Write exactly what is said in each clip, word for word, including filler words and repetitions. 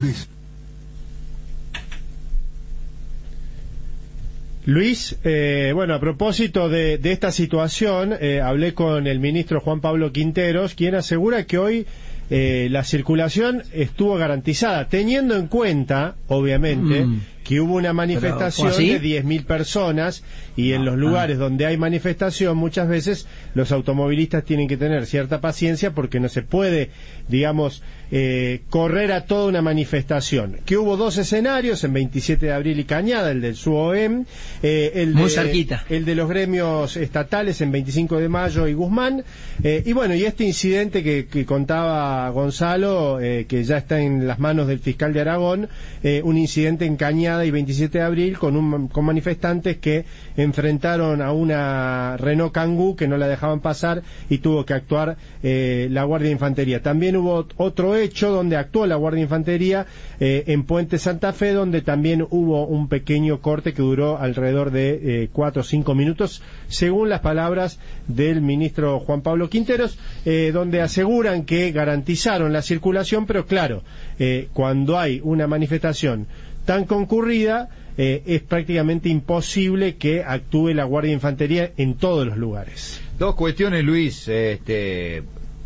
Luis, eh, bueno, a propósito de, de esta situación, eh, hablé con el ministro Juan Pablo Quinteros, quien asegura que hoy eh, la circulación estuvo garantizada, teniendo en cuenta, obviamente, mm. que hubo una manifestación de diez mil personas y no, en los lugares ah. donde hay manifestación muchas veces los automovilistas tienen que tener cierta paciencia porque no se puede, digamos, eh, correr a toda una manifestación. Que hubo dos escenarios en veintisiete de abril y Cañada, el del S U O E M, eh, el, Muy de, cerquita. el de los gremios estatales en veinticinco de mayo y Guzmán, eh, y bueno, y este incidente que, que contaba Gonzalo, eh, que ya está en las manos del fiscal de Aragón, eh, un incidente en Cañada y veintisiete de abril con, un, con manifestantes que enfrentaron a una Renault Kangoo que no la dejaban pasar y tuvo que actuar eh, la Guardia de Infantería. También hubo otro hecho donde actuó la Guardia de Infantería eh, en Puente Santa Fe, donde también hubo un pequeño corte que duró alrededor de eh, cuatro o cinco minutos, según las palabras del ministro Juan Pablo Quinteros, eh, donde aseguran que garantizaron la circulación, pero claro, eh, cuando hay una manifestación tan concurrida, eh, es prácticamente imposible que actúe la Guardia de Infantería en todos los lugares. Dos cuestiones, Luis. Este,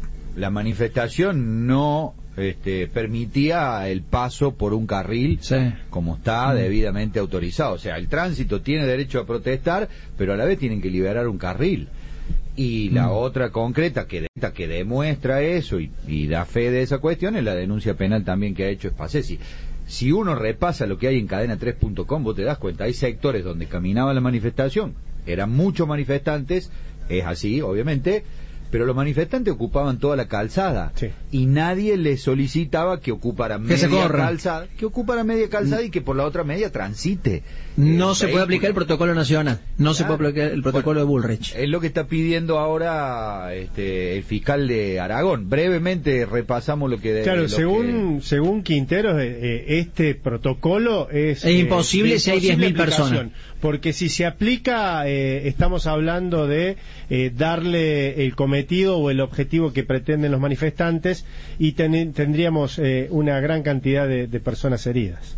la manifestación no este, permitía el paso por un carril, sí, como está mm. debidamente autorizado. O sea, el tránsito tiene derecho a protestar, pero a la vez tienen que liberar un carril. Y la mm. otra concreta que, de, que demuestra eso y, y da fe de esa cuestión es la denuncia penal también que ha hecho Spassesi. Si uno repasa lo que hay en cadena tres punto com, vos te das cuenta, hay sectores donde caminaba la manifestación, eran muchos manifestantes, es así, obviamente, pero los manifestantes ocupaban toda la calzada, sí, y nadie les solicitaba que ocuparan que media calzada, que ocupara media calzada y que por la otra media transite. No se puede aplicar el protocolo nacional, no claro, se puede aplicar el protocolo bueno, de Bullrich. Es lo que está pidiendo ahora este, el fiscal de Aragón. Brevemente repasamos lo que... De, claro, lo según que... según Quinteros, eh, este protocolo es... Es imposible eh, si hay diez mil personas. Porque si se aplica, eh, estamos hablando de eh, darle el cometido o el objetivo que pretenden los manifestantes y ten, tendríamos eh, una gran cantidad de, de personas heridas.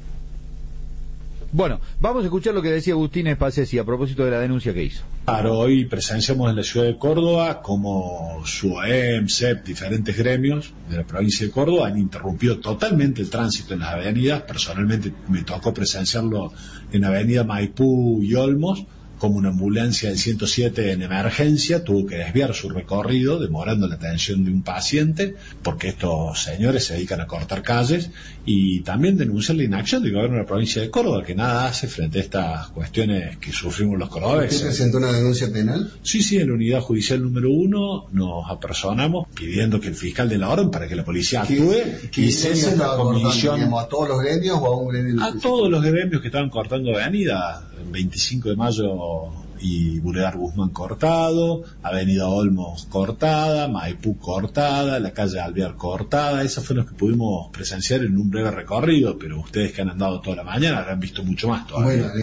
Bueno, vamos a escuchar lo que decía Agustín Spassesi a propósito de la denuncia que hizo. Claro, hoy presenciamos en la ciudad de Córdoba como S U O E M, S E P, diferentes gremios de la provincia de Córdoba han interrumpido totalmente el tránsito en las avenidas. Personalmente me tocó presenciarlo en Avenida Maipú y Olmos, como una ambulancia del ciento siete en emergencia tuvo que desviar su recorrido, demorando la atención de un paciente, porque estos señores se dedican a cortar calles, y también denunciar la inacción del gobierno de la provincia de Córdoba, que nada hace frente a estas cuestiones que sufrimos los cordobeses. ¿Usted presentó una denuncia penal? Sí, sí, en la unidad judicial número uno nos apersonamos pidiendo que el fiscal de la orden para que la policía actúe y cese la comisión. ¿A todos los gremios o a un gremio? A todos los gremios que estaban cortando avenida. veinticinco de mayo y Boulevard Guzmán cortado, Avenida Olmos cortada, Maipú cortada, la calle Alvear cortada. Esos fueron los que pudimos presenciar en un breve recorrido, pero ustedes que han andado toda la mañana habrán visto mucho más todavía. Bueno,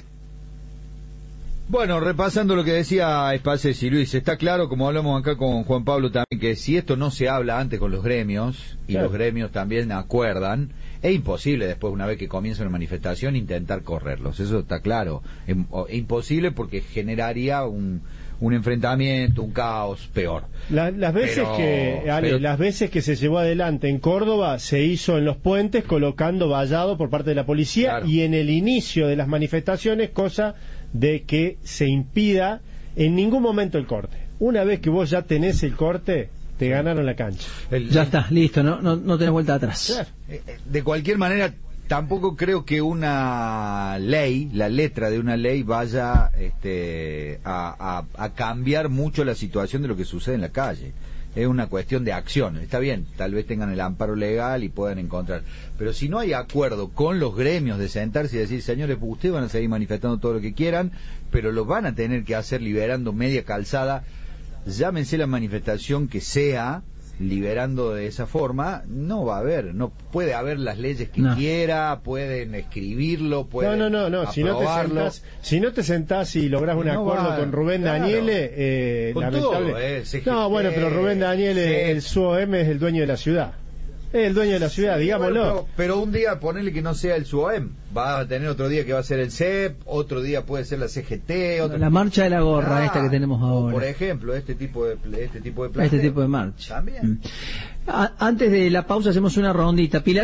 Bueno, repasando lo que decía Spassesi, Luis, está claro, como hablamos acá con Juan Pablo también, que si esto no se habla antes con los gremios, y claro, los gremios también acuerdan, es imposible después, una vez que comienza una manifestación, intentar correrlos. Eso está claro. Es imposible porque generaría un, un enfrentamiento, un caos peor. La, las veces pero, que Ale, pero... las veces que se llevó adelante en Córdoba se hizo en los puentes colocando vallado por parte de la policía, claro, y en el inicio de las manifestaciones, cosa de que se impida en ningún momento el corte. Una vez que vos ya tenés el corte, te ganaron la cancha. El, ya está, listo, no, no, no tenés vuelta atrás. Claro. De cualquier manera, tampoco creo que una ley, la letra de una ley, vaya este, a, a, a cambiar mucho la situación de lo que sucede en la calle. Es una cuestión de acción. Está bien, tal vez tengan el amparo legal y puedan encontrar, pero si no hay acuerdo con los gremios de sentarse y decir, señores, ustedes van a seguir manifestando todo lo que quieran, pero lo van a tener que hacer liberando media calzada, llámense la manifestación que sea, liberando de esa forma, no va a haber, no puede haber las leyes que no. quiera, pueden escribirlo, pueden no, no, no, no. Si no te sentás, si no te sentás y lográs un no acuerdo va, con Rubén claro. Daniele, eh, con lamentable. Todo, eh, no, bueno, pero Rubén Daniele, sí. el S U O E M es el dueño de la ciudad. Es el dueño de la ciudad, digámoslo. Bueno, pero, pero un día ponerle que no sea el SUOEM, va a tener otro día que va a ser el C E P, otro día puede ser la C G T, otro... la marcha de la gorra, ah, esta que tenemos ahora. Por ejemplo, este tipo de este tipo de planteo. Este tipo de marcha. También. A, antes de la pausa hacemos una rondita. Pilar.